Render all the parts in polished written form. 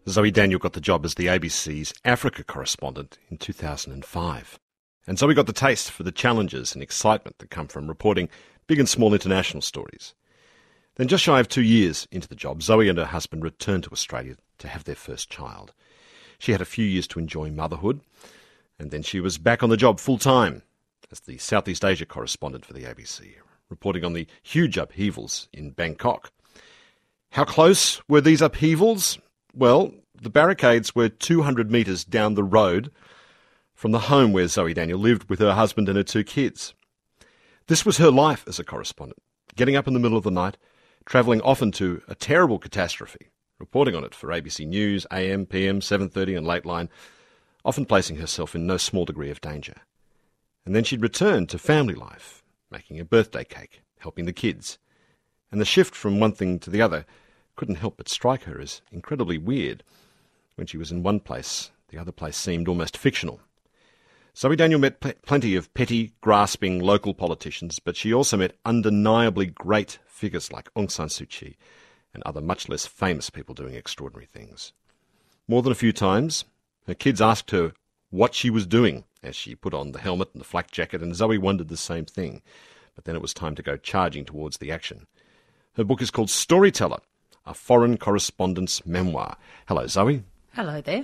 Zoe Daniel got the job as the ABC's Africa correspondent in 2005. And Zoe got the taste for the challenges and excitement that come from reporting big and small international stories. Then just shy of 2 years into the job, Zoe and her husband returned to Australia to have their first child. She had a few years to enjoy motherhood, and then she was back on the job full-time as the Southeast Asia correspondent for the ABC, reporting on the huge upheavals in Bangkok. How close were these upheavals? Well, the barricades were 200 metres down the road from the home where Zoe Daniel lived with her husband and her 2 kids. This was her life as a correspondent, getting up in the middle of the night, travelling often to a terrible catastrophe, reporting on it for ABC News, AM, PM, 7:30 and Lateline, often placing herself in no small degree of danger. And then she'd return to family life, making a birthday cake, helping the kids. And the shift from one thing to the other couldn't help but strike her as incredibly weird. When she was in one place, the other place seemed almost fictional. Zoe Daniel met plenty of petty, grasping local politicians, but she also met undeniably great figures like Aung San Suu Kyi and other much less famous people doing extraordinary things. More than a few times, her kids asked her what she was doing as she put on the helmet and the flak jacket, and Zoe wondered the same thing. But then it was time to go charging towards the action. Her book is called Storyteller, a foreign correspondent's memoir. Hello, Zoe. Hello there.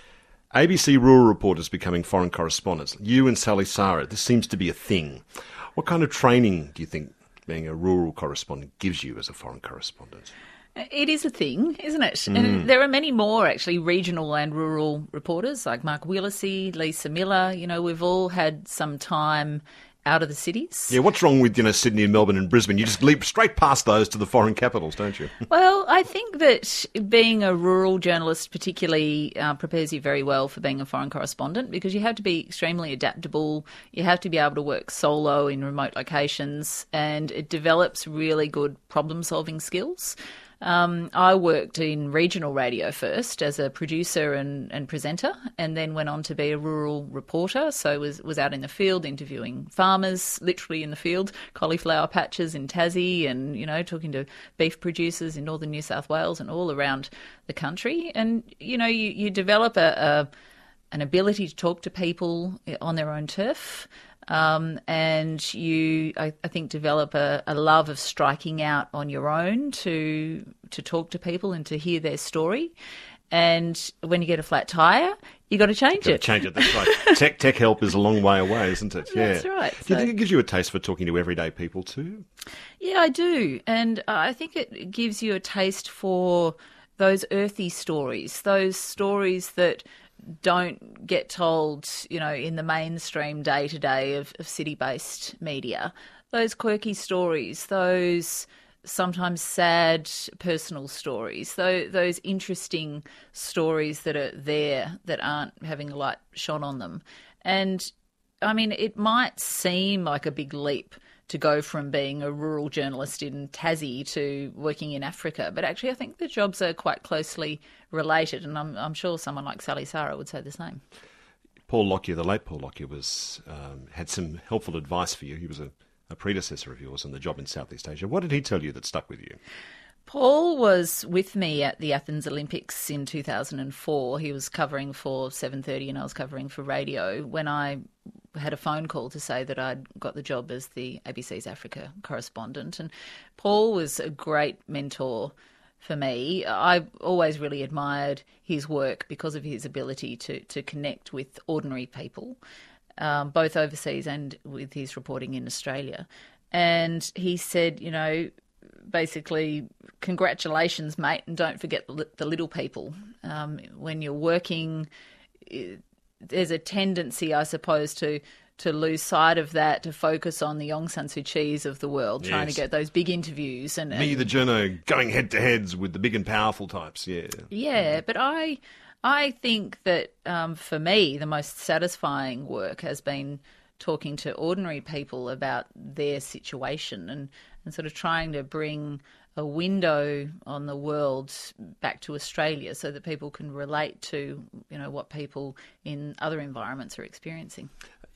ABC rural reporters becoming foreign correspondents. You and Sally Sara, this seems to be a thing. What kind of training do you think being a rural correspondent gives you as a foreign correspondent? It is a thing, isn't it? And there are many more, actually, regional and rural reporters, like Mark Willacy, Lisa Miller. You know, we've all had some time out of the cities. Yeah, what's wrong with, Sydney and Melbourne and Brisbane? You just leap straight past those to the foreign capitals, don't you? Well, I think that being a rural journalist particularly prepares you very well for being a foreign correspondent, because you have to be extremely adaptable. You have to be able to work solo in remote locations, and it develops really good problem-solving skills. I worked in regional radio first as a producer and presenter, and then went on to be a rural reporter. So was out in the field interviewing farmers, literally in the field, cauliflower patches in Tassie, and talking to beef producers in northern New South Wales and all around the country. And you develop an ability to talk to people on their own turf. And you, I think, develop a love of striking out on your own to talk to people and to hear their story. And when you get a flat tyre, you got to change it. Change it, that's right. Tech help is a long way away, isn't it? Yeah. That's right. Do you think it gives you a taste for talking to everyday people too? Yeah, I do. And I think it gives you a taste for those earthy stories, those stories that don't get told, in the mainstream day-to-day of city-based media. Those quirky stories, those sometimes sad personal stories, those interesting stories that are there that aren't having a light shone on them. And, I mean, it might seem like a big leap to go from being a rural journalist in Tassie to working in Africa. But actually, I think the jobs are quite closely related, and I'm sure someone like Sally Sara would say the same. Paul Lockyer, the late Paul Lockyer, had some helpful advice for you. He was a predecessor of yours on the job in Southeast Asia. What did he tell you that stuck with you? Paul was with me at the Athens Olympics in 2004. He was covering for 7:30 and I was covering for radio when I had a phone call to say that I'd got the job as the ABC's Africa correspondent. And Paul was a great mentor for me. I always really admired his work because of his ability to connect with ordinary people, both overseas and with his reporting in Australia. And he said, basically, congratulations, mate, and don't forget the little people. When you're working, there's a tendency, I suppose, to lose sight of that, to focus on the Aung San Suu Kyis of the world, yes, trying to get those big interviews. And the journo, going head-to-heads with the big and powerful types, yeah. Yeah, but I think that, for me, the most satisfying work has been talking to ordinary people about their situation and sort of trying to bring a window on the world back to Australia so that people can relate to, what people in other environments are experiencing.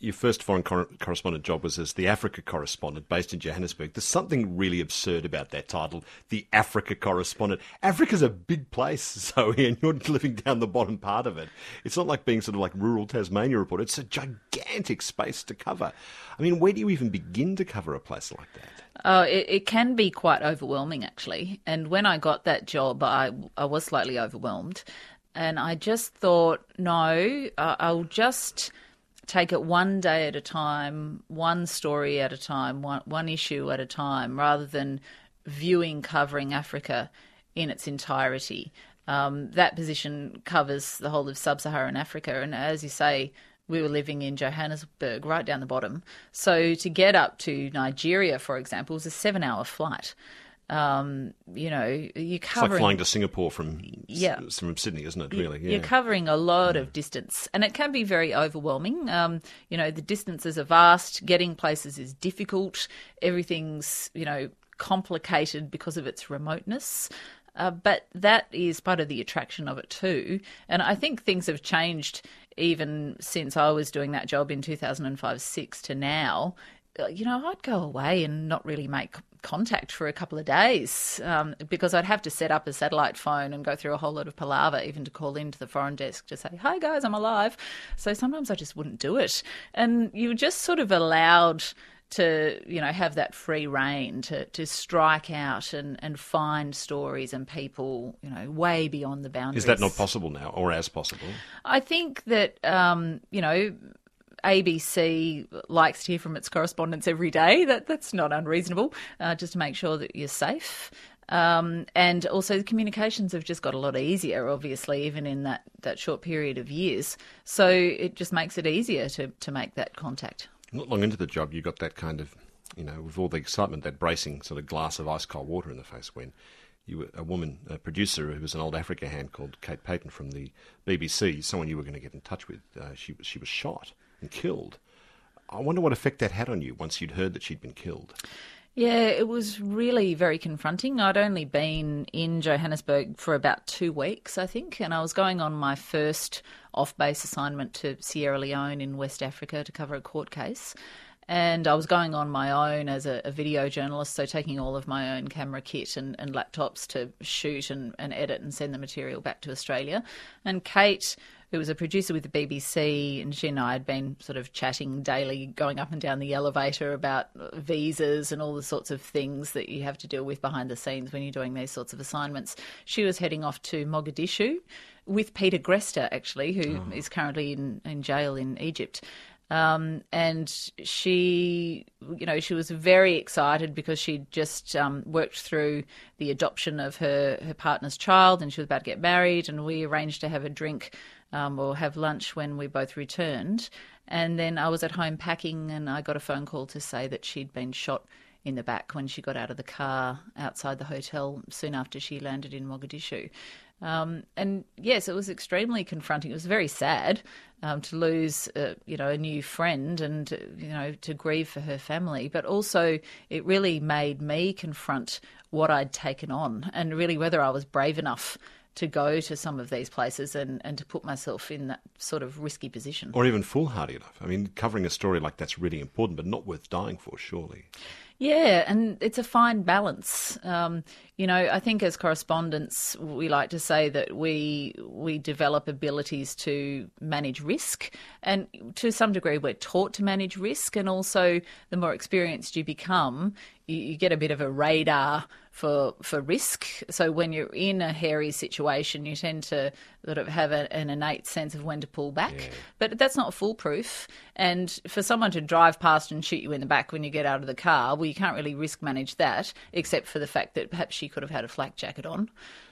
your first foreign correspondent job was as the Africa correspondent based in Johannesburg. There's something really absurd about that title, the Africa correspondent. Africa's a big place, Zoe, and you're living down the bottom part of it. It's not like being sort of like rural Tasmania reporter. It's a gigantic space to cover. I mean, where do you even begin to cover a place like that? Oh, it can be quite overwhelming, actually. And when I got that job, I was slightly overwhelmed. And I just thought, no, I'll just take it one day at a time, one story at a time, one issue at a time, rather than covering Africa in its entirety. That position covers the whole of sub-Saharan Africa. And as you say, we were living in Johannesburg, right down the bottom. So to get up to Nigeria, for example, was a 7-hour flight. You're covering... It's like flying to Singapore from Sydney, isn't it, really? Yeah. You're covering a lot of distance, and it can be very overwhelming. The distances are vast, getting places is difficult, everything's, complicated because of its remoteness. But that is part of the attraction of it too. And I think things have changed even since I was doing that job in 2005-06 to now. I'd go away and not really make contact for a couple of days because I'd have to set up a satellite phone and go through a whole lot of palaver even to call into the foreign desk to say, hi guys, I'm alive. So sometimes I just wouldn't do it. And you were just sort of allowed to, have that free rein to strike out and find stories and people, way beyond the boundaries. Is that not possible now, or as possible? I think that, ABC likes to hear from its correspondents every day. That's not unreasonable, just to make sure that you're safe. And also the communications have just got a lot easier, obviously, even in that short period of years. So it just makes it easier to make that contact. Not long into the job, you got that kind of, with all the excitement, that bracing sort of glass of ice cold water in the face when you were a producer who was an old Africa hand called Kate Payton from the BBC, someone you were going to get in touch with. She was shot and killed. I wonder what effect that had on you once you'd heard that she'd been killed. Yeah, it was really very confronting. I'd only been in Johannesburg for about 2 weeks, I think, and I was going on my first off-base assignment to Sierra Leone in West Africa to cover a court case. And I was going on my own as a video journalist, so taking all of my own camera kit and laptops to shoot and edit and send the material back to Australia. And Kate, who was a producer with the BBC, and she and I had been sort of chatting daily, going up and down the elevator about visas and all the sorts of things that you have to deal with behind the scenes when you're doing these sorts of assignments. She was heading off to Mogadishu with Peter Grester, actually, who is currently in jail in Egypt. And she was very excited because she'd just worked through the adoption of her partner's child, and she was about to get married, and we arranged to have a drink or have lunch when we both returned. And then I was at home packing, and I got a phone call to say that she'd been shot in the back when she got out of the car outside the hotel soon after she landed in Mogadishu. And yes, it was extremely confronting. It was very sad to lose, a new friend and, to grieve for her family. But also it really made me confront what I'd taken on and really whether I was brave enough to go to some of these places and to put myself in that sort of risky position. Or even foolhardy enough. I mean, covering a story like that's really important, but not worth dying for, surely. Yeah, and it's a fine balance. I think as correspondents, we like to say that we develop abilities to manage risk, and to some degree we're taught to manage risk, and also the more experienced you become, you get a bit of a radar for risk. So when you're in a hairy situation, you tend to sort of have an innate sense of when to pull back. Yeah. But that's not foolproof. And for someone to drive past and shoot you in the back when you get out of the car, well, you can't really risk manage that, except for the fact that perhaps she could have had a flak jacket on.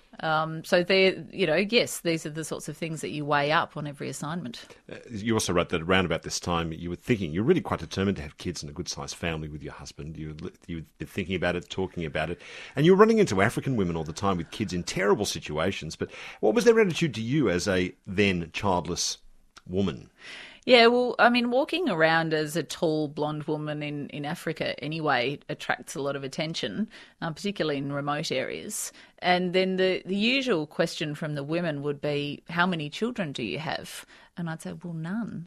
So yes, these are the sorts of things that you weigh up on every assignment. You also wrote that around about this time you were thinking, you're really quite determined to have kids and a good-sized family with your husband. You were thinking about it, talking about it, and you were running into African women all the time with kids in terrible situations. But what was their attitude to you as a then childless woman? Yeah, well, I mean, walking around as a tall blonde woman in Africa anyway attracts a lot of attention, particularly in remote areas. And then the usual question from the women would be, how many children do you have? And I'd say, well, none.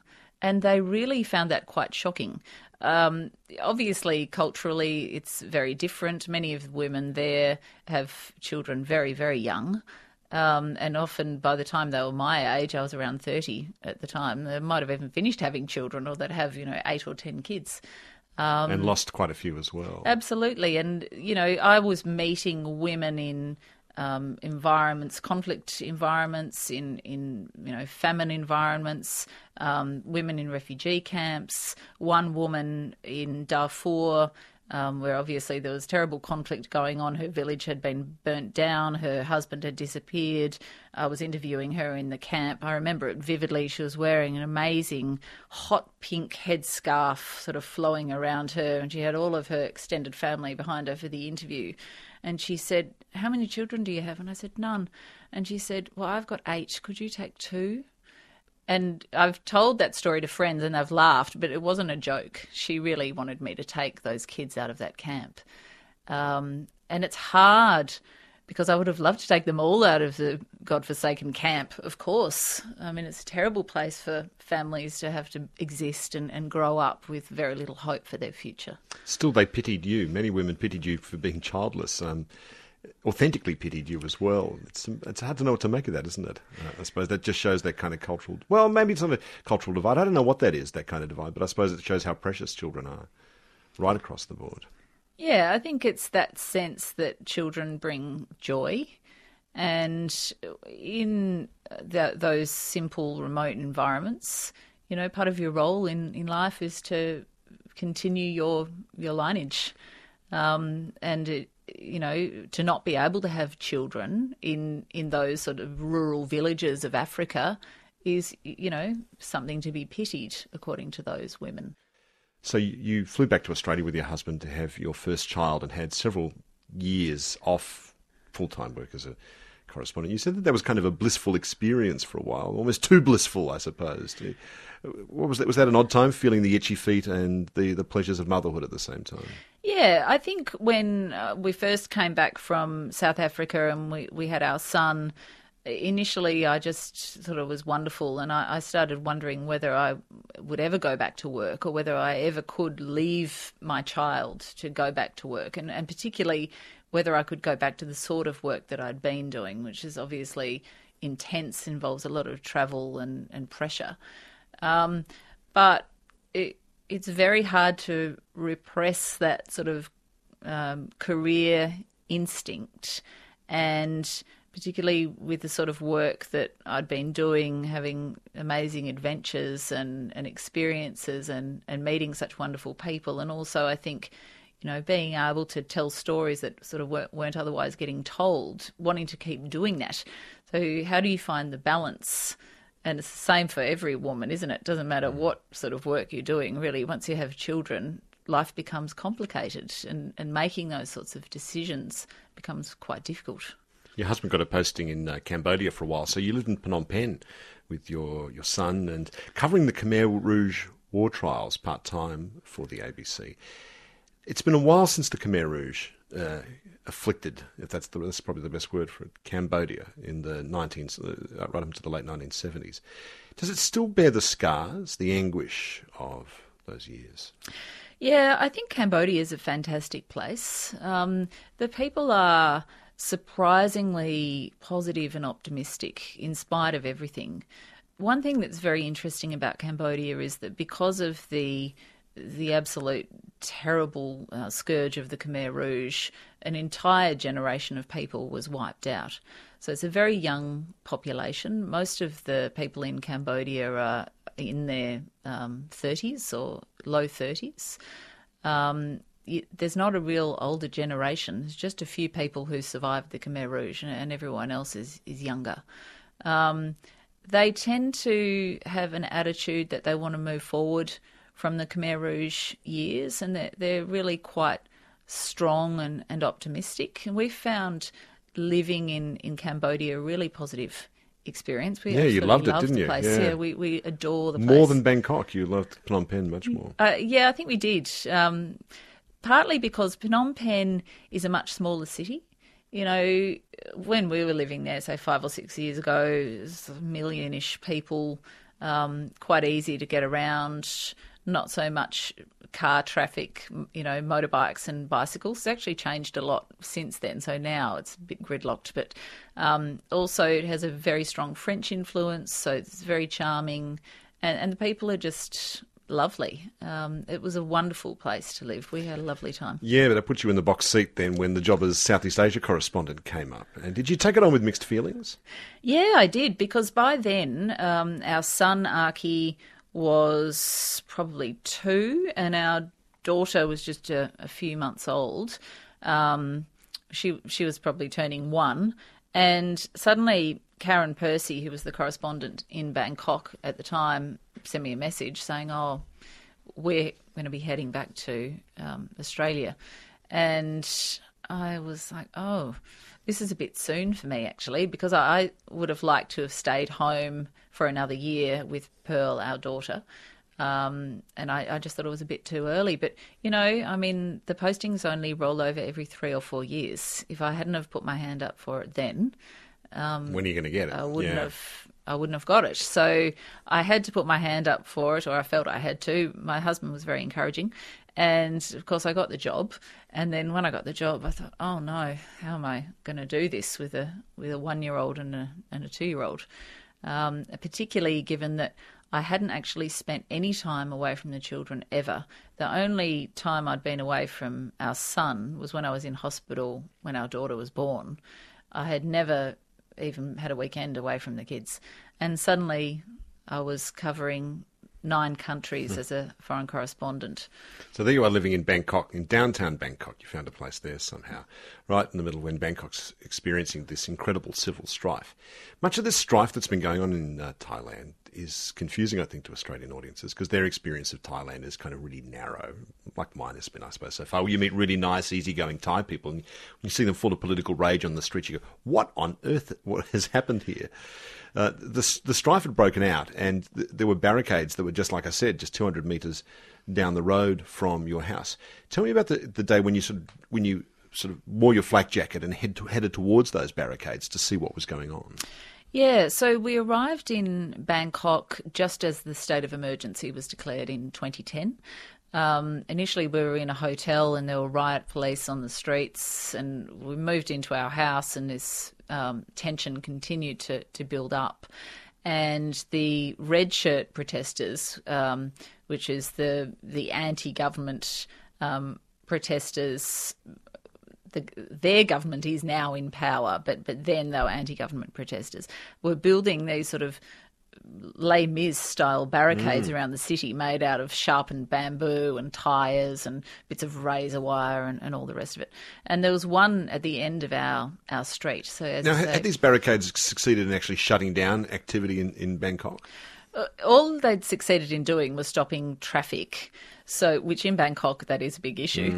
And they really found that quite shocking. Obviously, culturally, it's very different. Many of the women there have children very, very young. And often by the time they were my age, I was around 30 at the time, they might have even finished having children, or they'd have, 8 or 10 kids. And lost quite a few as well. Absolutely. And, I was meeting women in environments, conflict environments, in famine environments, women in refugee camps, one woman in Darfur, where obviously there was terrible conflict going on. Her village had been burnt down. Her husband had disappeared. I was interviewing her in the camp. I remember it vividly. She was wearing an amazing hot pink headscarf sort of flowing around her, and she had all of her extended family behind her for the interview. And she said, "How many children do you have?" And I said, "None." And she said, "Well, I've got 8. Could you take 2?" And I've told that story to friends and they've laughed, but it wasn't a joke. She really wanted me to take those kids out of that camp. And it's hard because I would have loved to take them all out of the godforsaken camp, of course. I mean, it's a terrible place for families to have to exist and grow up with very little hope for their future. Still, they pitied you. Many women pitied you for being childless. Authentically pitied you as well. It's hard to know what to make of that, isn't it? I suppose that just shows that kind of cultural... Well, maybe it's not a cultural divide. I don't know what that is, that kind of divide, but I suppose it shows how precious children are right across the board. Yeah, I think it's that sense that children bring joy, and in those simple, remote environments, part of your role in life is to continue your lineage, and to not be able to have children in those sort of rural villages of Africa is, something to be pitied, according to those women. So you flew back to Australia with your husband to have your first child and had several years off full-time work as a correspondent. You said that was kind of a blissful experience for a while, almost too blissful, I suppose. What was that? Was that an odd time, feeling the itchy feet and the pleasures of motherhood at the same time? Yeah, I think when we first came back from South Africa and we had our son, initially I just thought it was wonderful, and I started wondering whether I would ever go back to work or whether I ever could leave my child to go back to work, and particularly whether I could go back to the sort of work that I'd been doing, which is obviously intense, involves a lot of travel and pressure. But it's very hard to repress that sort of career instinct, and particularly with the sort of work that I'd been doing, having amazing adventures and experiences and meeting such wonderful people. And also I think, being able to tell stories that sort of weren't otherwise getting told, wanting to keep doing that. So how do you find the balance? And it's the same for every woman, isn't it? It doesn't matter what sort of work you're doing, really. Once you have children, life becomes complicated, and making those sorts of decisions becomes quite difficult. Your husband got a posting in Cambodia for a while, so you lived in Phnom Penh with your son and covering the Khmer Rouge war trials part-time for the ABC. It's been a while since the Khmer Rouge afflicted, if that's probably the best word for it, Cambodia in the right up to the late 1970s. Does it still bear the scars, the anguish of those years? Yeah, I think Cambodia is a fantastic place. The people are surprisingly positive and optimistic in spite of everything. One thing that's very interesting about Cambodia is that because of the absolute terrible scourge of the Khmer Rouge, an entire generation of people was wiped out. So it's a very young population. Most of the people in Cambodia are in their 30s or low 30s. There's not a real older generation. There's just a few people who survived the Khmer Rouge, and everyone else is younger. They tend to have an attitude that they want to move forward from the Khmer Rouge years, and they're really quite strong and optimistic. And we found living in Cambodia a really positive experience. You loved it, didn't you? Place. Yeah, we adore the place. More than Bangkok, you loved Phnom Penh much more. Yeah, I think we did. Partly because Phnom Penh is a much smaller city. When we were living there, say 5 or 6 years ago, it was 1 million-ish people. quite easy to get around, not so much car traffic, motorbikes and bicycles. It's actually changed a lot since then, so now it's a bit gridlocked. But also it has a very strong French influence, so it's very charming, and the people are just lovely. It was a wonderful place to live. We had a lovely time. Yeah, but I put you in the box seat then when the job as Southeast Asia correspondent came up. And did you take it on with mixed feelings? Yeah, I did, because by then our son Archie was probably 2 and our daughter was just a few months old. She was probably turning 1, and suddenly Karen Percy, who was the correspondent in Bangkok at the time, sent me a message saying, we're going to be heading back to Australia. And I was like, this is a bit soon for me, actually, because I would have liked to have stayed home for another year with Pearl, our daughter. And I just thought it was a bit too early. But, the postings only roll over every 3 or 4 years. If I hadn't have put my hand up for it then... when are you going to get it? I wouldn't have got it. So I had to put my hand up for it, or I felt I had to. My husband was very encouraging. And, of course, I got the job. And then when I got the job, I thought, oh, no, how am I going to do this with a 1-year-old and a 2-year-old? Particularly given that I hadn't actually spent any time away from the children ever. The only time I'd been away from our son was when I was in hospital when our daughter was born. I had never even had a weekend away from the kids. And suddenly I was covering 9 countries as a foreign correspondent. So there you are living in Bangkok, in downtown Bangkok. You found a place there somehow, right in the middle when Bangkok's experiencing this incredible civil strife. Much of this strife that's been going on in Thailand is confusing, I think, to Australian audiences because their experience of Thailand is kind of really narrow, like mine has been, I suppose, so far. You meet really nice, easygoing Thai people, and you see them full of political rage on the street. You go, what on earth what has happened here? The strife had broken out, and there were barricades that were just, like I said, just 200 metres down the road from your house. Tell me about the day when you sort of wore your flak jacket and headed towards those barricades to see what was going on. Yeah, so we arrived in Bangkok just as the state of emergency was declared in 2010. Initially we were in a hotel and there were riot police on the streets, and we moved into our house and this tension continued to build up. And the red shirt protesters, which is the anti-government protesters, their government is now in power, but then they were anti-government protesters, were building these sort of Les Mis style barricades around the city made out of sharpened bamboo and tyres and bits of razor wire and all the rest of it. And there was one at the end of our street. So had these barricades succeeded in actually shutting down activity in Bangkok? All they'd succeeded in doing was stopping traffic, which in Bangkok, that is a big issue.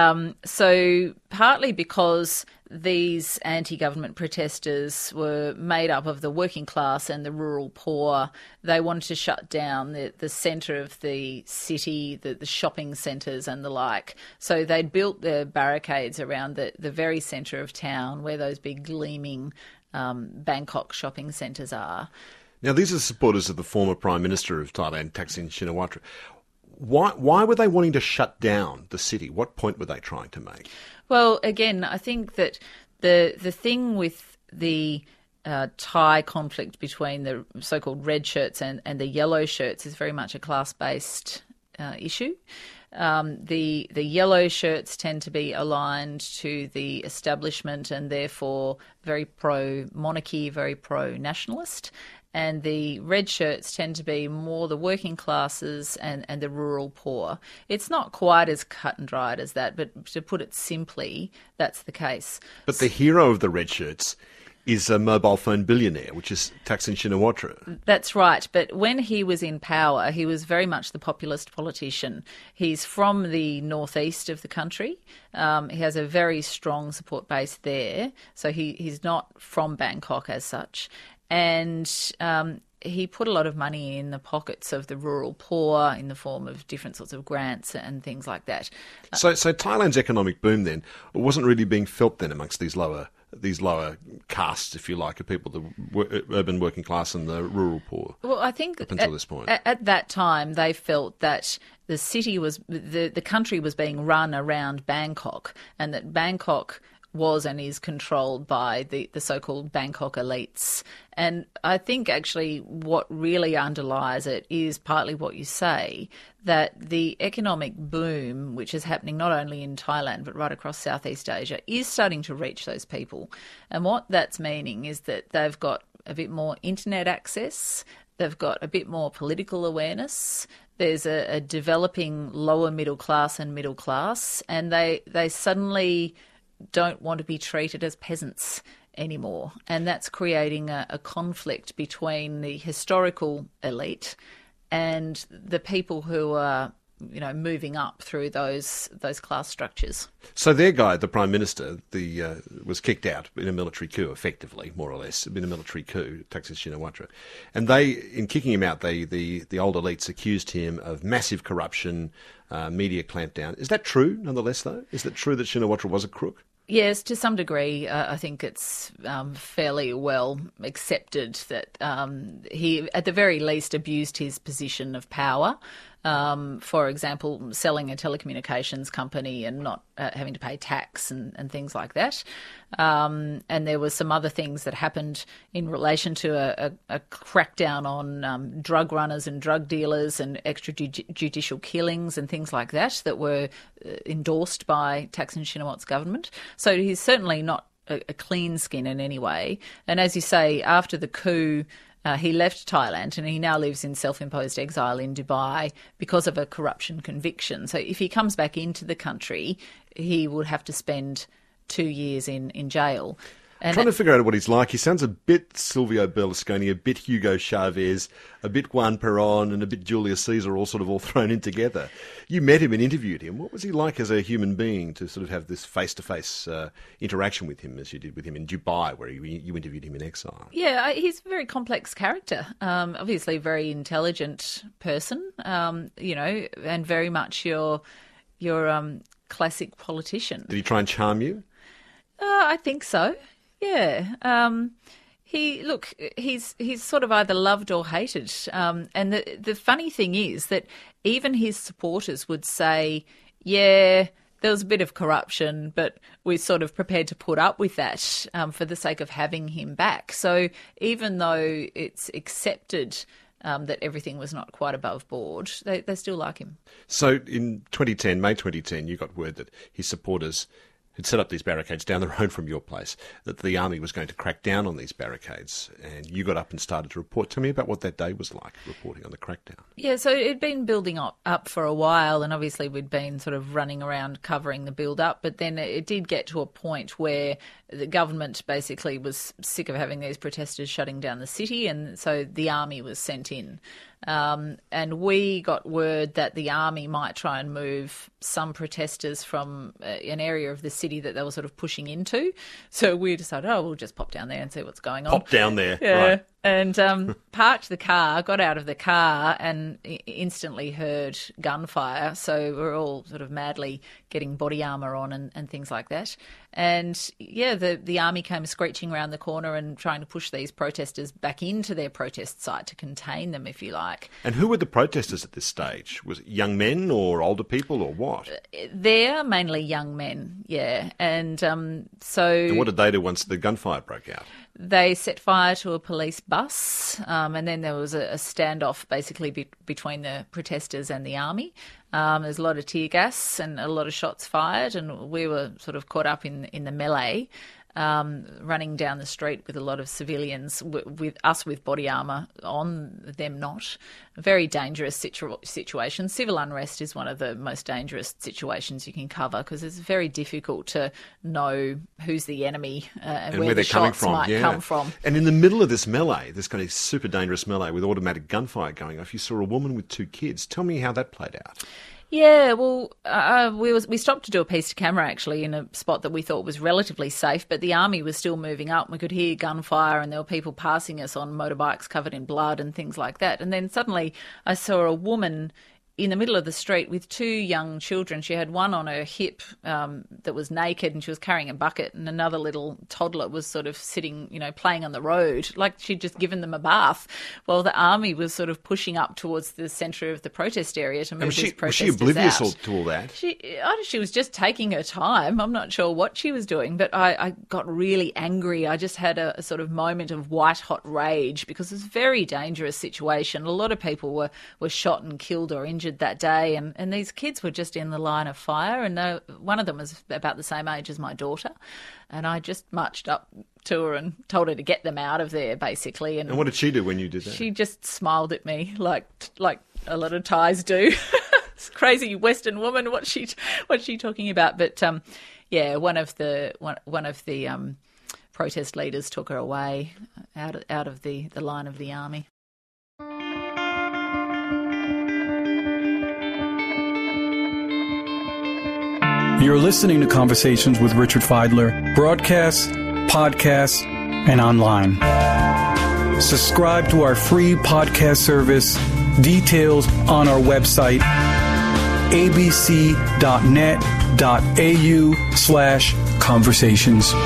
So partly because these anti-government protesters were made up of the working class and the rural poor, they wanted to shut down the centre of the city, the shopping centres and the like. So they'd built the barricades around the very centre of town where those big gleaming Bangkok shopping centres are. Now, these are supporters of the former Prime Minister of Thailand, Thaksin Shinawatra. Why were they wanting to shut down the city? What point were they trying to make? Well, again, I think that the thing with the Thai conflict between the so-called red shirts and the yellow shirts is very much a class-based issue. The yellow shirts tend to be aligned to the establishment and therefore very pro-monarchy, very pro-nationalist. And the red shirts tend to be more the working classes and the rural poor. It's not quite as cut and dried as that, but to put it simply, that's the case. But the hero of the red shirts is a mobile phone billionaire, which is Thaksin Shinawatra. That's right. But when he was in power, he was very much the populist politician. He's from the northeast of the country. He has a very strong support base there. So he's not from Bangkok as such. And he put a lot of money in the pockets of the rural poor in the form of different sorts of grants and things like that. So Thailand's economic boom then wasn't really being felt then amongst these lower these lower castes, if you like, of people, the urban working class and the rural poor. Well, I think up until this point, at that time, they felt that the city was the country was being run around Bangkok, and that Bangkok was and is controlled by the so-called Bangkok elites. And I think actually what really underlies it is partly what you say, that the economic boom, which is happening not only in Thailand but right across Southeast Asia, is starting to reach those people. And what that's meaning is that they've got a bit more internet access, they've got a bit more political awareness, there's a developing lower middle class and middle class, and they suddenly don't want to be treated as peasants anymore. And that's creating a conflict between the historical elite and the people who are, moving up through those class structures. So their guy, the Prime Minister, was kicked out in a military coup, effectively, more or less, in a military coup, Thaksin Shinawatra. And they, in kicking him out, the old elites accused him of massive corruption, media clampdown. Is that true, nonetheless, though? Is it true that Shinawatra was a crook? Yes, to some degree. I think it's fairly well accepted that he, at the very least, abused his position of power. For example, selling a telecommunications company and not having to pay tax and things like that. And there were some other things that happened in relation to a crackdown on drug runners and drug dealers and extrajudicial killings and things like that were endorsed by Thaksin Shinawatра's government. So he's certainly not a clean skin in any way. And as you say, after the coup, he left Thailand and he now lives in self-imposed exile in Dubai because of a corruption conviction. So if he comes back into the country, he would have to spend 2 years in jail. And trying to figure out what he's like. He sounds a bit Silvio Berlusconi, a bit Hugo Chavez, a bit Juan Perón, and a bit Julius Caesar, all thrown in together. You met him and interviewed him. What was he like as a human being to sort of have this face-to-face interaction with him, as you did with him in Dubai, where you interviewed him in exile? Yeah, he's a very complex character. Obviously, a very intelligent person. And very much your classic politician. Did he try and charm you? I think so. Yeah. He's sort of either loved or hated. And the funny thing is that even his supporters would say, yeah, there was a bit of corruption, but we're sort of prepared to put up with that for the sake of having him back. So even though it's accepted that everything was not quite above board, they still like him. So in May 2010, you got word that his supporters had set up these barricades down the road from your place, that the army was going to crack down on these barricades, and you got up and started to report. Tell me about what that day was like, reporting on the crackdown. Yeah, so it'd been building up for a while, and obviously we'd been sort of running around covering the build-up, but then it did get to a point where the government basically was sick of having these protesters shutting down the city, and so the army was sent in. And we got word that the army might try and move some protesters from an area of the city that they were sort of pushing into. So we decided, we'll just pop down there and see what's going on. Pop down there, yeah. Right. And parked the car, got out of the car and instantly heard gunfire. So we're all sort of madly getting body armour on and things like that. And, yeah, the army came screeching around the corner and trying to push these protesters back into their protest site to contain them, if you like. And who were the protesters at this stage? Was it young men or older people or what? They're mainly young men, yeah. And so... And what did they do once the gunfire broke out? They set fire to a police bus, and then there was a standoff basically between the protesters and the army. There's a lot of tear gas and a lot of shots fired, and we were sort of caught up in the melee, running down the street with a lot of civilians, with us with body armour on, them not. A very dangerous situation. Civil unrest is one of the most dangerous situations you can cover because it's very difficult to know who's the enemy and where the shots might come from. And in the middle of this melee, this kind of super dangerous melee with automatic gunfire going off, you saw a woman with 2 kids. Tell me how that played out. Yeah, well, we stopped to do a piece to camera actually in a spot that we thought was relatively safe, but the army was still moving up. We could hear gunfire and there were people passing us on motorbikes covered in blood and things like that. And then suddenly I saw a woman in the middle of the street with two young children. She had one on her hip that was naked and she was carrying a bucket, and another little toddler was sort of sitting, playing on the road, like she'd just given them a bath, while the army was sort of pushing up towards the centre of the protest area to move these protesters out. Was she oblivious to all that? She was just taking her time. I'm not sure what she was doing, but I got really angry. I just had a sort of moment of white-hot rage because it was a very dangerous situation. A lot of people were shot and killed or injured that day, and these kids were just in the line of fire, and one of them was about the same age as my daughter, and I just marched up to her and told her to get them out of there, basically. And what did she do when you did that? She just smiled at me like a lot of Thais do. This crazy Western woman, what's she talking about? But one of the protest leaders took her away out of the line of the army. You're listening to Conversations with Richard Feidler, broadcast, podcast, and online. Subscribe to our free podcast service. Details on our website, abc.net.au/conversations.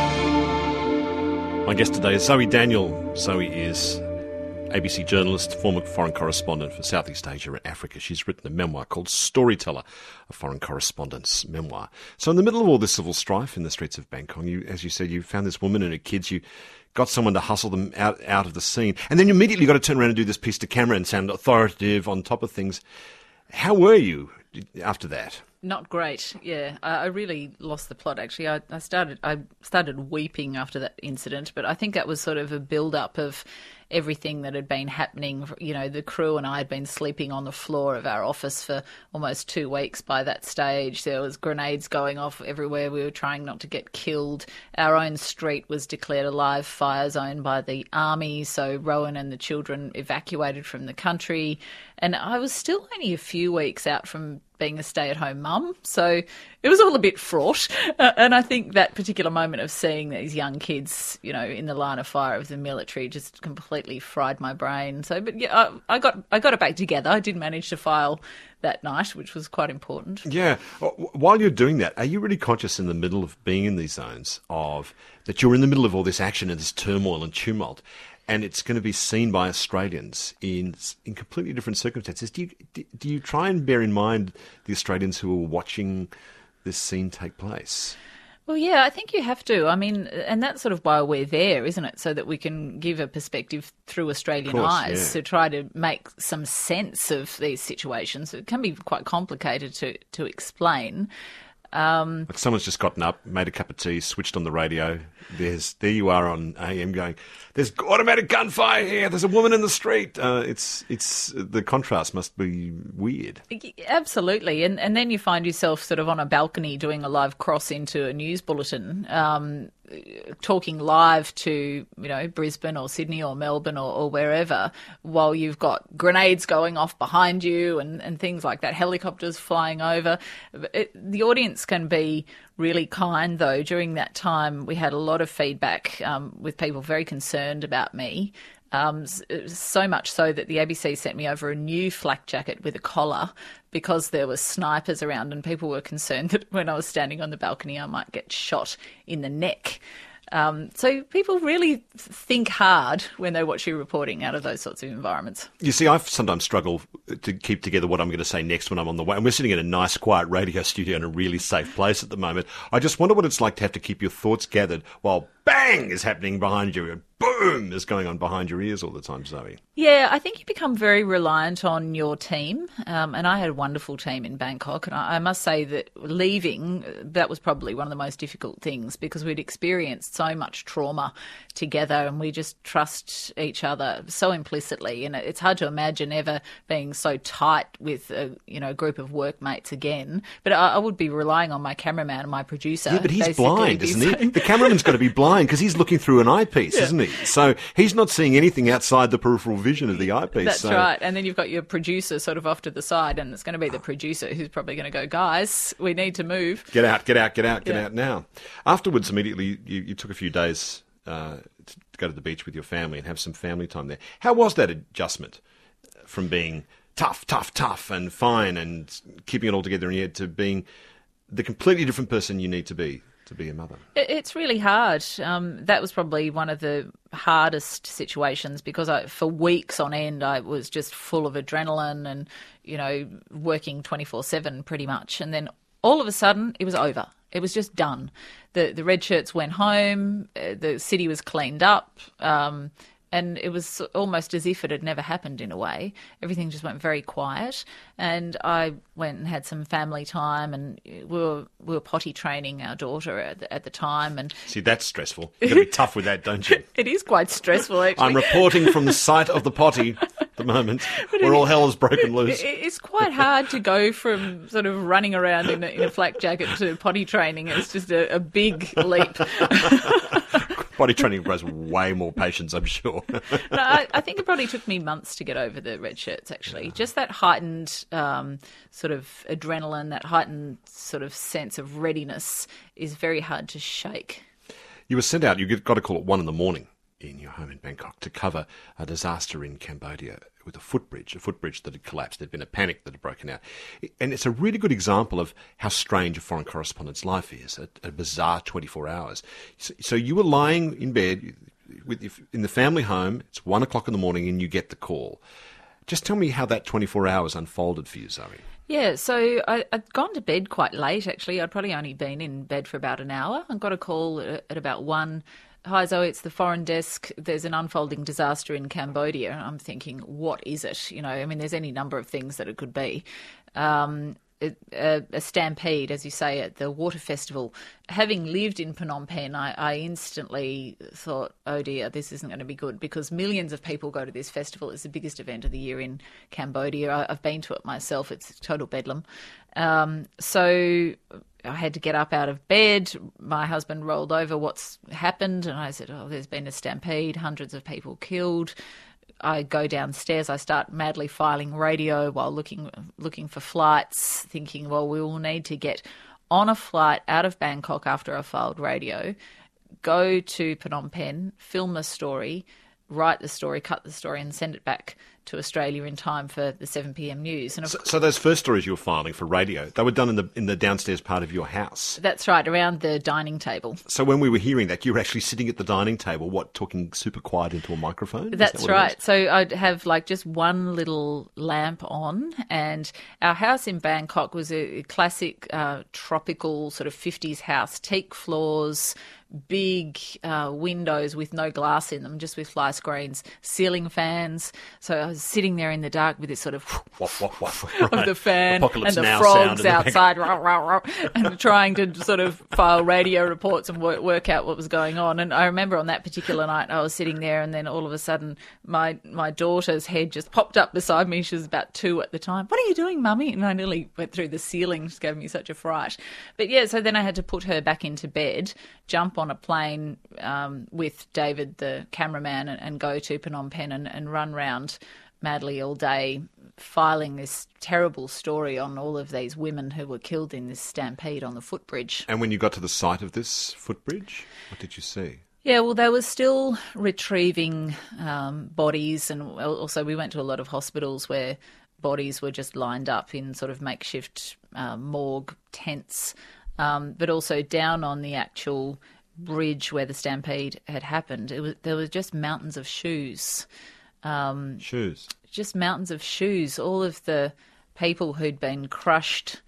My guest today is Zoe Daniel. Zoe is ABC journalist, former foreign correspondent for Southeast Asia and Africa. She's written a memoir called Storyteller, a foreign correspondent's memoir. So in the middle of all this civil strife in the streets of Bangkok, as you said, you found this woman and her kids, you got someone to hustle them out of the scene, and then you immediately got to turn around and do this piece to camera and sound authoritative on top of things. How were you after that? Not great, yeah. I really lost the plot, actually. I started weeping after that incident, but I think that was sort of a build-up of everything that had been happening. The crew and I had been sleeping on the floor of our office for almost 2 weeks by that stage. There was grenades going off everywhere. We were trying not to get killed. Our own street was declared a live fire zone by the army, so Rowan and the children evacuated from the country. And I was still only a few weeks out from being a stay-at-home mum, so it was all a bit fraught. And I think that particular moment of seeing these young kids, in the line of fire of the military just completely fried my brain. So, but yeah, I got it back together. I did manage to file that night, which was quite important. Yeah. While you're doing that, are you really conscious in the middle of being in these zones of that you're in the middle of all this action and this turmoil and tumult, and it's going to be seen by Australians in completely different circumstances? Do you try and bear in mind the Australians who are watching this scene take place? Well, yeah, I think you have to. I mean, and that's sort of why we're there, isn't it? So that we can give a perspective through Australian eyes to try to make some sense of these situations. It can be quite complicated to explain. Like someone's just gotten up, made a cup of tea, switched on the radio. There you are on AM going, "There's automatic gunfire here. There's a woman in the street." It's the contrast must be weird. Absolutely, and then you find yourself sort of on a balcony doing a live cross into a news bulletin, talking live to Brisbane or Sydney or Melbourne or wherever, while you've got grenades going off behind you and things like that, helicopters flying over. The audience can be really kind, though. During that time, we had a lot of feedback with people very concerned about me. So much so that the ABC sent me over a new flak jacket with a collar because there were snipers around and people were concerned that when I was standing on the balcony I might get shot in the neck. So people really think hard when they watch you reporting out of those sorts of environments. You see, I sometimes struggle to keep together what I'm going to say next when I'm on the way. And we're sitting in a nice, quiet radio studio in a really safe place at the moment. I just wonder what it's like to have to keep your thoughts gathered while bang is happening behind you and boom is going on behind your ears all the time, Zoe. Yeah, I think you become very reliant on your team. And I had a wonderful team in Bangkok. And I must say that leaving, that was probably one of the most difficult things because we'd experienced so much trauma together and we just trust each other so implicitly. And it's hard to imagine ever being so tight with a group of workmates again. But I would be relying on my cameraman and my producer. Yeah, but he's blind, isn't he? The cameraman's got to be blind because he's looking through an eyepiece, isn't he? So he's not seeing anything outside the peripheral vision of the eyepiece. That's right. And then you've got your producer sort of off to the side, and it's going to be the producer who's probably going to go, guys, we need to move. Get out now. Afterwards, immediately, you took a few days to go to the beach with your family and have some family time there. How was that adjustment from being tough and fine and keeping it all together in your head to being the completely different person you need to be a mother? It's really hard. That was probably one of the hardest situations because for weeks on end I was just full of adrenaline and, working 24/7 pretty much. And then all of a sudden it was over. It was just done. The red shirts went home, the city was cleaned up, and it was almost as if it had never happened in a way. Everything just went very quiet. And I went and had some family time, and we were potty training our daughter at the time. And see, that's stressful. You've got to be tough with that, don't you? It is quite stressful, actually. I'm reporting from the site of the potty at the moment, where all hell is broken loose. It's quite hard to go from sort of running around in a flak jacket to potty training. It's just a big leap. Potty training requires way more patience, I'm sure. No, I think it probably took me months to get over the red shirts, actually. Yeah. Just that heightened sort of adrenaline, that heightened sort of sense of readiness is very hard to shake. You were sent out, you got a call at 1 a.m. in your home in Bangkok to cover a disaster in Cambodia with a footbridge that had collapsed. There'd been a panic that had broken out. And it's a really good example of how strange a foreign correspondent's life is, a bizarre 24 hours. So you were lying in bed in the family home, it's 1 o'clock in the morning and you get the call. Just tell me how that 24 hours unfolded for you, Zoe. Yeah, so I'd gone to bed quite late, actually. I'd probably only been in bed for about an hour. I got a call at about 1. Hi Zoe, it's the foreign desk. There's an unfolding disaster in Cambodia. I'm thinking, what is it? There's any number of things that it could be. A stampede, as you say, at the water festival. Having lived in Phnom Penh, I instantly thought, oh dear, this isn't going to be good because millions of people go to this festival. It's the biggest event of the year in Cambodia. I've been to it myself. It's total bedlam. So I had to get up out of bed. My husband rolled over, what's happened? And I said, there's been a stampede, hundreds of people killed. I go downstairs, I start madly filing radio while looking for flights, thinking, well, we will need to get on a flight out of Bangkok after I filed radio, go to Phnom Penh, film the story, write the story, cut the story and send it back to Australia in time for the 7 p.m. news. And so those first stories you were filing for radio, they were done in the downstairs part of your house? That's right, around the dining table. So when we were hearing that, you were actually sitting at the dining table, talking super quiet into a microphone? That's right. So I'd have just one little lamp on, and our house in Bangkok was a classic tropical sort of 50s house, teak floors, big windows with no glass in them, just with fly screens, ceiling fans. So I was sitting there in the dark with this sort of of the fan Apocalypse and the Now frogs sound outside and trying to sort of file radio reports and work out what was going on. And I remember on that particular night I was sitting there and then all of a sudden my daughter's head just popped up beside me. She was about 2 at the time. What are you doing, Mummy? And I nearly went through the ceiling. It gave me such a fright. But yeah, so then I had to put her back into bed, jump on a plane with David, the cameraman, and go to Phnom Penh and run round madly all day filing this terrible story on all of these women who were killed in this stampede on the footbridge. And when you got to the site of this footbridge, what did you see? Yeah, well, they were still retrieving bodies, and also we went to a lot of hospitals where bodies were just lined up in sort of makeshift morgue tents, but also down on the actual bridge where the stampede had happened. There were just mountains of shoes. Shoes? Just mountains of shoes. All of the people who'd been crushed,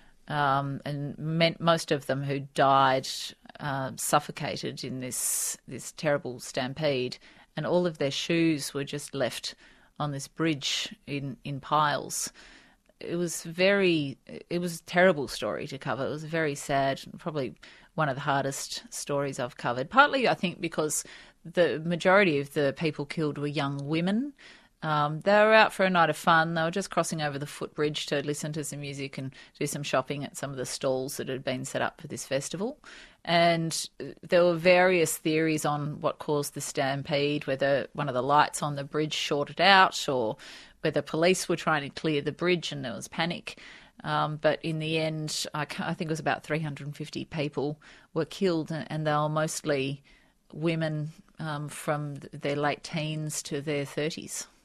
and most of them who died suffocated in this terrible stampede, and all of their shoes were just left on this bridge in piles. It was a terrible story to cover. It was very sad, probably one of the hardest stories I've covered. Partly, I think, because the majority of the people killed were young women. They were out for a night of fun. They were just crossing over the footbridge to listen to some music and do some shopping at some of the stalls that had been set up for this festival. And there were various theories on what caused the stampede, whether one of the lights on the bridge shorted out or whether police were trying to clear the bridge and there was panic. But in the end, I think it was about 350 people were killed, and they were mostly women from their late teens to their 30s.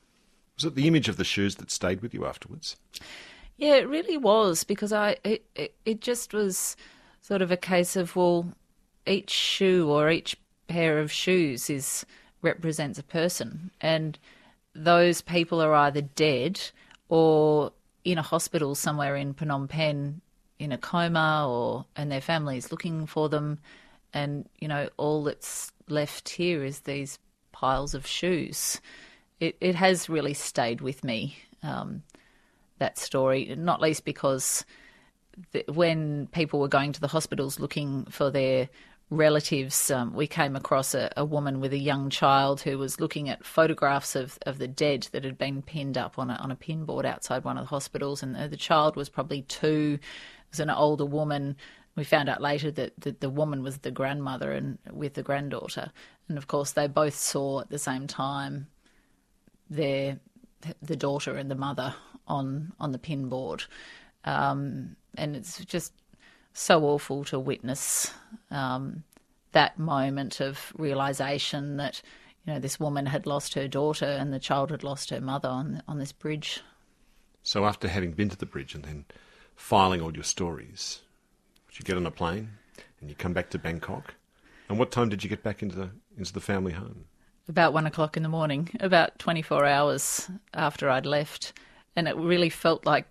Was it the image of the shoes that stayed with you afterwards? Yeah, it really was, because it just was sort of a case of, well, each shoe or each pair of shoes represents a person, and those people are either dead or in a hospital somewhere in Phnom Penh in a coma, and their families looking for them, and all that's left here is these piles of shoes. It has really stayed with me, that story, not least because when people were going to the hospitals looking for their relatives, we came across a woman with a young child who was looking at photographs of the dead that had been pinned up on a pin board outside one of the hospitals, and the child was probably 2. It was an older woman. We found out later that the woman was the grandmother and with the granddaughter, and of course they both saw at the same time the daughter and the mother on the pin board, and it's just so awful to witness that moment of realisation that this woman had lost her daughter and the child had lost her mother on this bridge. So after having been to the bridge and then filing all your stories, would you get on a plane and you come back to Bangkok? And what time did you get back into the family home? About 1:00 in the morning, about 24 hours after I'd left. And it really felt like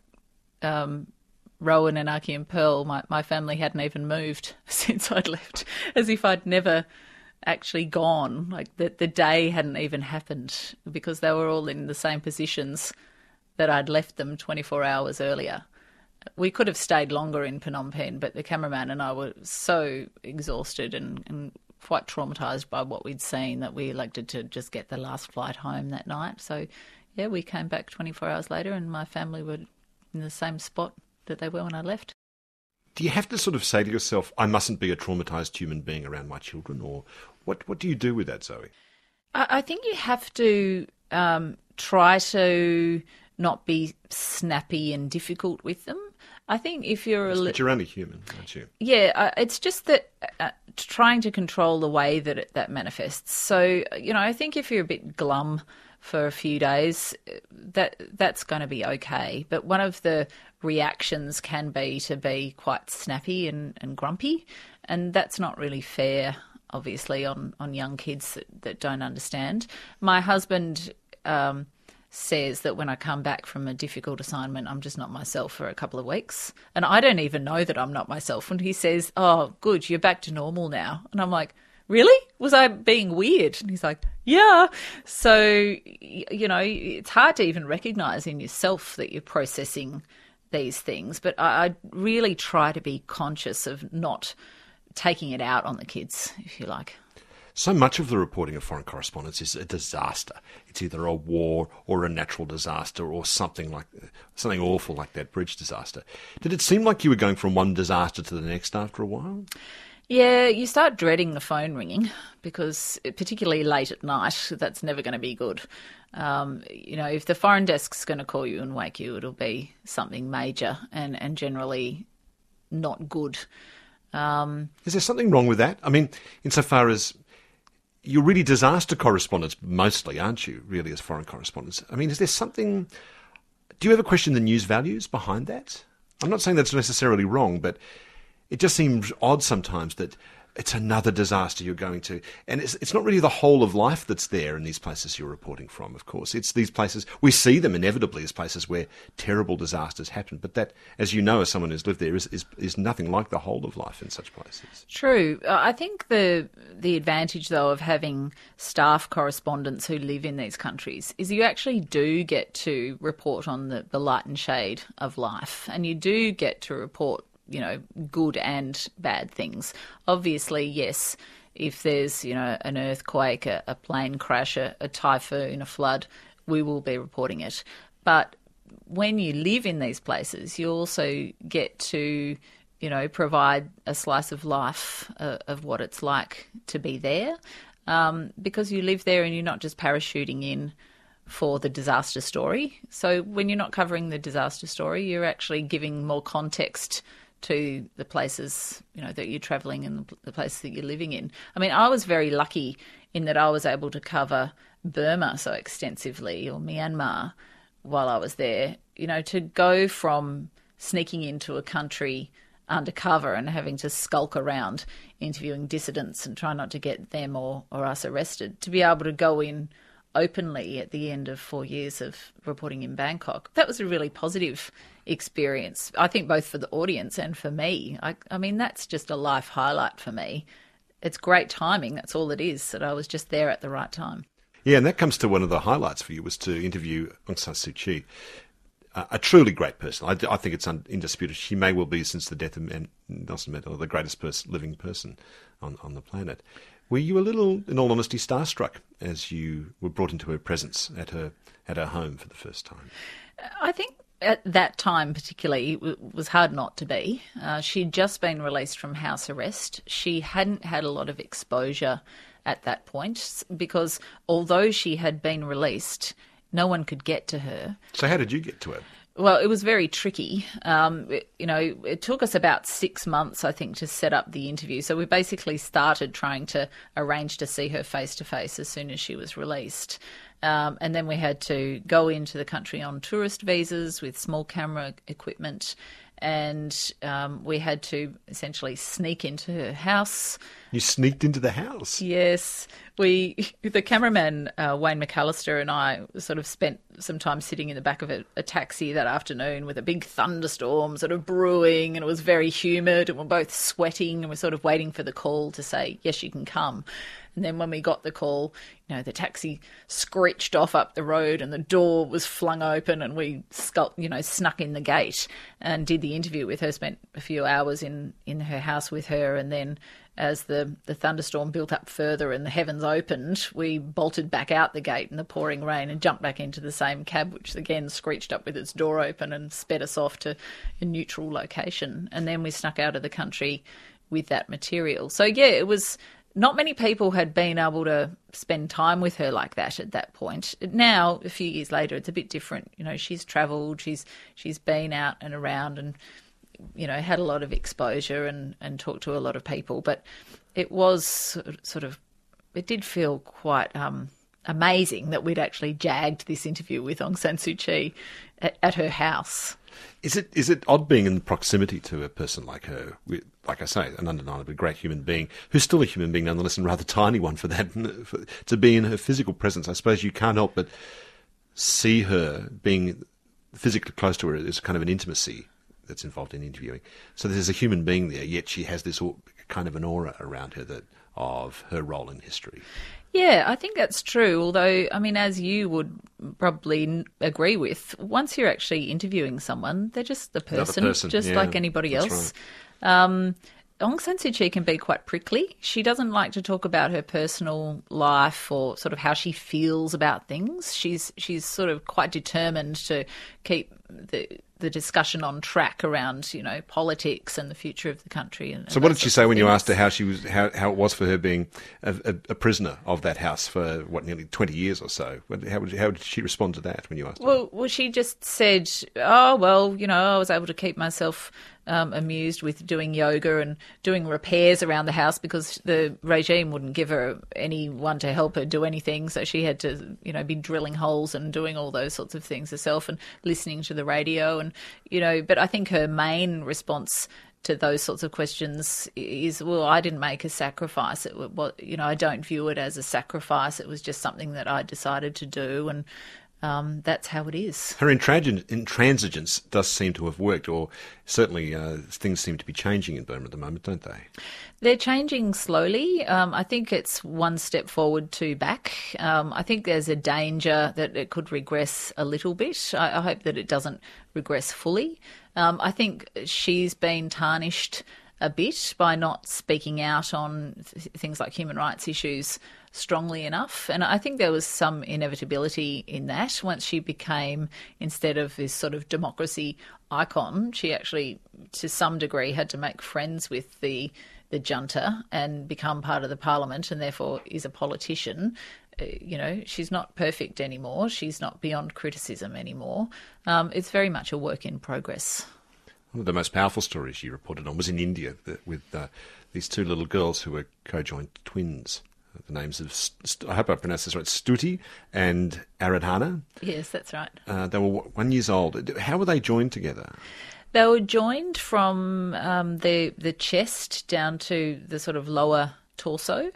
Rowan and Aki and Pearl, my family hadn't even moved since I'd left, as if I'd never actually gone. Like the day hadn't even happened, because they were all in the same positions that I'd left them 24 hours earlier. We could have stayed longer in Phnom Penh, but the cameraman and I were so exhausted and quite traumatised by what we'd seen that we elected to just get the last flight home that night. So, yeah, we came back 24 hours later and my family were in the same spot that they were when I left. Do you have to sort of say to yourself, I mustn't be a traumatised human being around my children? Or what do you do with that, Zoe? I think you have to try to not be snappy and difficult with them. I think if you're But you're only human, aren't you? Yeah, it's just that trying to control the way that that manifests. So, I think if you're a bit glum for a few days, that's going to be okay. But one of the reactions can be to be quite snappy and grumpy, and that's not really fair, obviously, on young kids that don't understand. My husband says that when I come back from a difficult assignment, I'm just not myself for a couple of weeks. And I don't even know that I'm not myself. And he says, oh, good, you're back to normal now. And I'm like, really? Was I being weird? And he's like, yeah. So, it's hard to even recognise in yourself that you're processing these things. But I really try to be conscious of not taking it out on the kids, if you like. So much of the reporting of foreign correspondents is a disaster. It's either a war or a natural disaster or something awful like that bridge disaster. Did it seem like you were going from one disaster to the next after a while? Yeah, you start dreading the phone ringing, because particularly late at night, that's never going to be good. If the foreign desk's going to call you and wake you, it'll be something major and generally not good. Is there something wrong with that? I mean, insofar as you're really disaster correspondents mostly, aren't you, really, as foreign correspondents? I mean, is there something... Do you ever question the news values behind that? I'm not saying that's necessarily wrong, but it just seems odd sometimes that it's another disaster you're going to. And it's not really the whole of life that's there in these places you're reporting from, of course. It's these places, we see them inevitably as places where terrible disasters happen. But that, as you know, as someone who's lived there, is nothing like the whole of life in such places. True. I think the advantage, though, of having staff correspondents who live in these countries is you actually do get to report on the light and shade of life. And you do get to report good and bad things. Obviously, yes, if there's, an earthquake, a plane crash, a typhoon, a flood, we will be reporting it. But when you live in these places, you also get to, provide a slice of life of what it's like to be there, because you live there and you're not just parachuting in for the disaster story. So when you're not covering the disaster story, you're actually giving more context to the places, that you're travelling and the places that you're living in. I mean, I was very lucky in that I was able to cover Burma so extensively, or Myanmar, while I was there, to go from sneaking into a country undercover and having to skulk around interviewing dissidents and try not to get them or us arrested, to be able to go in openly at the end of 4 years of reporting in Bangkok. That was a really positive experience, I think, both for the audience and for me. I mean, that's just a life highlight for me. It's great timing, that's all it is, that I was just there at the right time. Yeah, and that comes to one of the highlights for you, was to interview Aung San Suu Kyi. A truly great person. I think it's indisputed. She may well be, since the death of Nelson Mandela, the greatest living person on the planet. Were you a little, in all honesty, starstruck as you were brought into her presence at her home for the first time? I think at that time particularly it was hard not to be. She'd just been released from house arrest. She hadn't had a lot of exposure at that point because although she had been released, no one could get to her. So how did you get to her? Well, it was very tricky. It took us about 6 months, I think, to set up the interview. So we basically started trying to arrange to see her face-to-face as soon as she was released. And then we had to go into the country on tourist visas with small camera equipment. And we had to essentially sneak into her house. You sneaked into the house? Yes. The cameraman, Wayne McAllister, and I sort of spent some time sitting in the back of a taxi that afternoon with a big thunderstorm sort of brewing, and it was very humid, and we're both sweating, and we're sort of waiting for the call to say, yes, you can come. And then when we got the call, the taxi screeched off up the road and the door was flung open, and we snuck in the gate and did the interview with her, spent a few hours in her house with her. And then as the thunderstorm built up further and the heavens opened, we bolted back out the gate in the pouring rain and jumped back into the same cab, which again screeched up with its door open and sped us off to a neutral location. And then we snuck out of the country with that material. So, yeah, it was... Not many people had been able to spend time with her like that at that point. Now, a few years later, it's a bit different. She's travelled, she's been out and around and, had a lot of exposure and talked to a lot of people. But it was it did feel quite amazing that we'd actually jagged this interview with Aung San Suu Kyi at her house. Is it odd being in proximity to a person like her, like I say, an undeniably great human being, who's still a human being nonetheless, and a rather tiny one for that, to be in her physical presence? I suppose you can't help but see her being physically close to her. There's kind of an intimacy that's involved in interviewing. So there's a human being there, yet she has this kind of an aura around her of her role in history. Yeah, I think that's true. Although, I mean, as you would probably agree with, once you're actually interviewing someone, they're just the person, just like anybody else. Right. Aung San Suu Kyi can be quite prickly. She doesn't like to talk about her personal life or sort of how she feels about things. She's sort of quite determined to keep the discussion on track around, politics and the future of the country. And so what did she say when you asked her how it was for her being a prisoner of that house for, nearly 20 years or so? How did she respond to that when you asked her? Well, she just said, I was able to keep myself amused with doing yoga and doing repairs around the house because the regime wouldn't give her anyone to help her do anything. So she had to, be drilling holes and doing all those sorts of things herself and listening to the radio. And, but I think her main response to those sorts of questions is, well, I didn't make a sacrifice. I don't view it as a sacrifice. It was just something that I decided to do. And that's how it is. Her intransigence does seem to have worked, or certainly things seem to be changing in Burma at the moment, don't they? They're changing slowly. I think it's one step forward, two back. I think there's a danger that it could regress a little bit. I hope that it doesn't regress fully. I think she's been tarnished a bit by not speaking out on things like human rights issues strongly enough. And I think there was some inevitability in that. Once she became, instead of this sort of democracy icon, she actually, to some degree, had to make friends with the junta and become part of the parliament and therefore is a politician. She's not perfect anymore. She's not beyond criticism anymore. It's very much a work in progress. One of the most powerful stories you reported on was in India with these two little girls who were co-joined twins. the names of, I hope I pronounced this right, Stuti and Aradhana. Yes, that's right. They were 1 year old. How were they joined together? They were joined from the chest down to the sort of lower torso,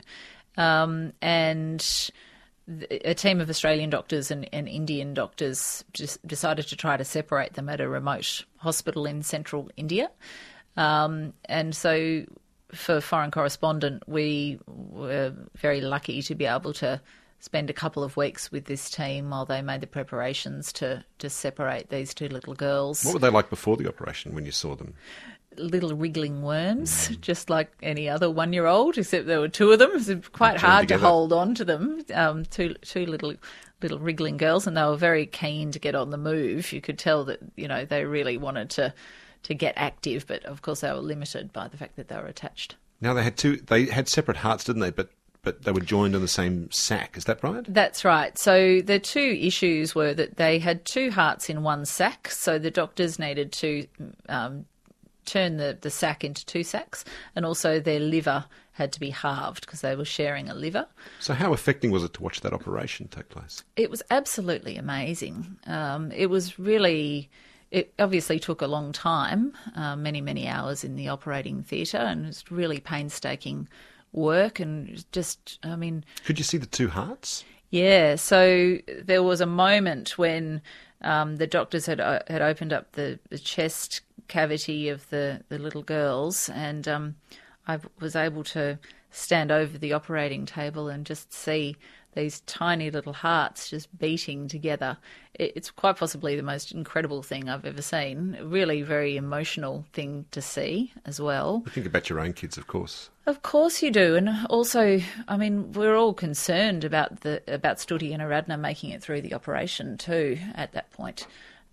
and a team of Australian doctors and Indian doctors just decided to try to separate them at a remote hospital in central India. And so for Foreign Correspondent, we were very lucky to be able to spend a couple of weeks with this team while they made the preparations to separate these two little girls. What were they like before the operation when you saw them? Little wriggling worms, just like any other 1 year old, except there were two of them. It was quite hard to hold on to them, two little wriggling girls, and they were very keen to get on the move. You could tell that, they really wanted to get active, but of course they were limited by the fact that they were attached. Now they had separate hearts, didn't they? But they were joined on the same sac, is that right? That's right. So the two issues were that they had two hearts in one sac, so the doctors needed to turn the sac into two sacs, and also their liver had to be halved because they were sharing a liver. So how affecting was it to watch that operation take place? It was absolutely amazing. It was really... It obviously took a long time, many, many hours in the operating theatre, and it was really painstaking work, and just, Could you see the two hearts? Yeah, so there was a moment when the doctors had opened up the chest cavity of the little girls, and I was able to stand over the operating table and just see these tiny little hearts just beating together. It's quite possibly the most incredible thing I've ever seen. Really very emotional thing to see as well. You think about your own kids, of course. Of course you do. And also, we're all concerned about Stuti and Aradhana making it through the operation too at that point.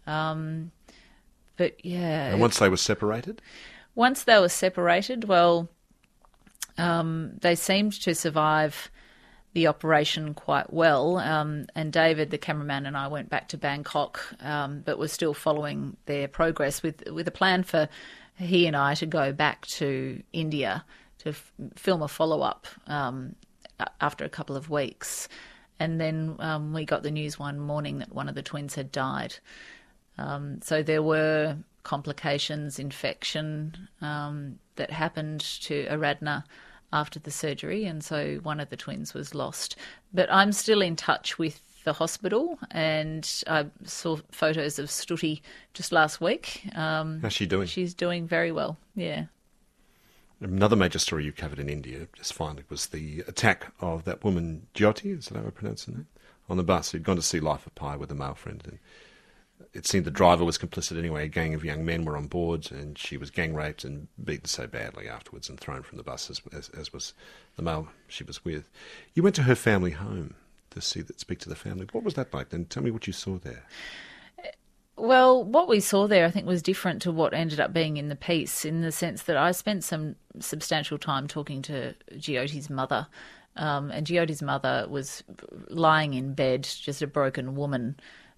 But yeah. And once they were separated? Once they were separated, well, they seemed to survive the operation quite well, and David, the cameraman, and I went back to Bangkok, but we're still following their progress with a plan for he and I to go back to India to film a follow-up after a couple of weeks. And then we got the news one morning that one of the twins had died. So there were complications, infection that happened to Aradhana after the surgery, and so one of the twins was lost. But I'm still in touch with the hospital, and I saw photos of Stuti just last week. How's she doing? She's doing very well, yeah. Another major story you covered in India, just finally, was the attack of that woman, Jyoti, is that how I pronounce her name, on the bus, who'd gone to see Life of Pi with a male friend. And it seemed the driver was complicit anyway. A gang of young men were on board, and she was gang raped and beaten so badly afterwards and thrown from the bus, as was the male she was with. You went to her family home to speak to the family. What was that like? And tell me what you saw there. Well, what we saw there, I think, was different to what ended up being in the piece, in the sense that I spent some substantial time talking to Jyoti's mother, and Jyoti's mother was lying in bed, just a broken woman,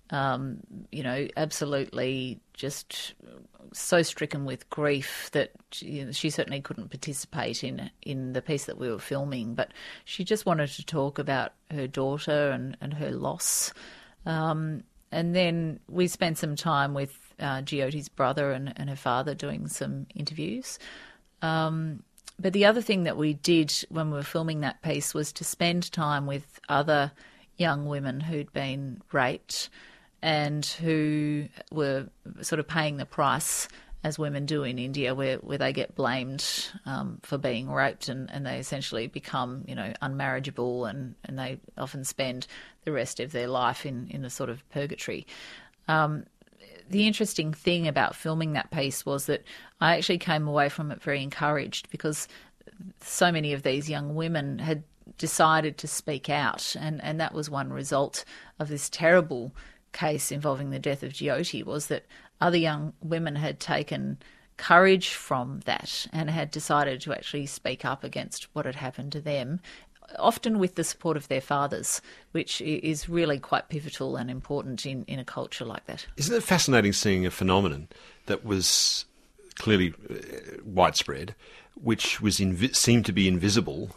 absolutely just so stricken with grief that she certainly couldn't participate in the piece that we were filming, but she just wanted to talk about her daughter and her loss. And then we spent some time with Jyoti's brother and her father doing some interviews. But the other thing that we did when we were filming that piece was to spend time with other young women who'd been raped and who were sort of paying the price, as women do in India, where they get blamed for being raped, and they essentially become, unmarriageable, and they often spend the rest of their life in a sort of purgatory. The interesting thing about filming that piece was that I actually came away from it very encouraged, because so many of these young women had decided to speak out, and that was one result of this terrible case involving the death of Jyoti, was that other young women had taken courage from that and had decided to actually speak up against what had happened to them, often with the support of their fathers, which is really quite pivotal and important in a culture like that. Isn't it fascinating seeing a phenomenon that was clearly widespread, which was seemed to be invisible,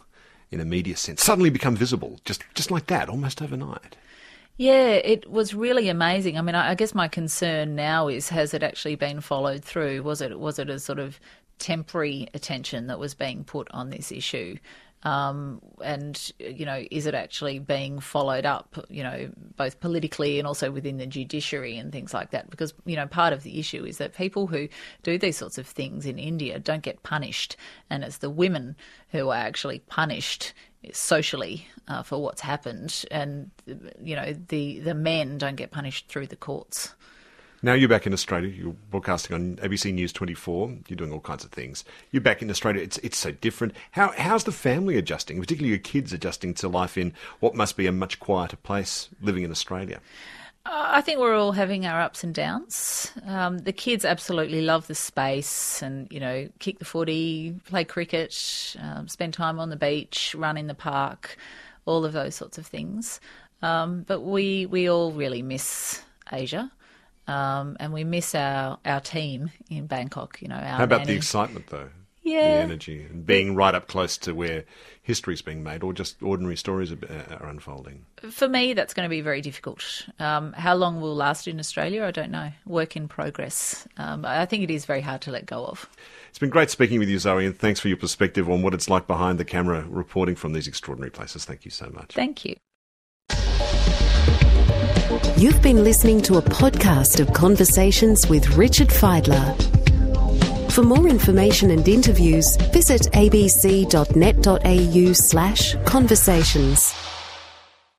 in a media sense, suddenly become visible, just like that, almost overnight. Yeah, it was really amazing. I mean, I guess my concern now is, has it actually been followed through? Was it a sort of temporary attention that was being put on this issue? And, is it actually being followed up, both politically and also within the judiciary and things like that? Because, part of the issue is that people who do these sorts of things in India don't get punished, and it's the women who are actually punished socially for what's happened, and, the men don't get punished through the courts. Now you're back in Australia. You're broadcasting on ABC News 24. You're doing all kinds of things. You're back in Australia. It's so different. How's the family adjusting, particularly your kids adjusting to life in what must be a much quieter place living in Australia? I think we're all having our ups and downs. The kids absolutely love the space and, kick the footy, play cricket, spend time on the beach, run in the park, all of those sorts of things. But we all really miss Asia. And we miss our team in Bangkok, our How about nanny. the excitement, though? Yeah. The energy and being right up close to where history's being made, or just ordinary stories are unfolding? For me, that's going to be very difficult. How long we'll last in Australia, I don't know. Work in progress. I think it is very hard to let go of. It's been great speaking with you, Zoe, and thanks for your perspective on what it's like behind the camera reporting from these extraordinary places. Thank you so much. Thank you. You've been listening to a podcast of Conversations with Richard Fidler. For more information and interviews, visit abc.net.au/conversations.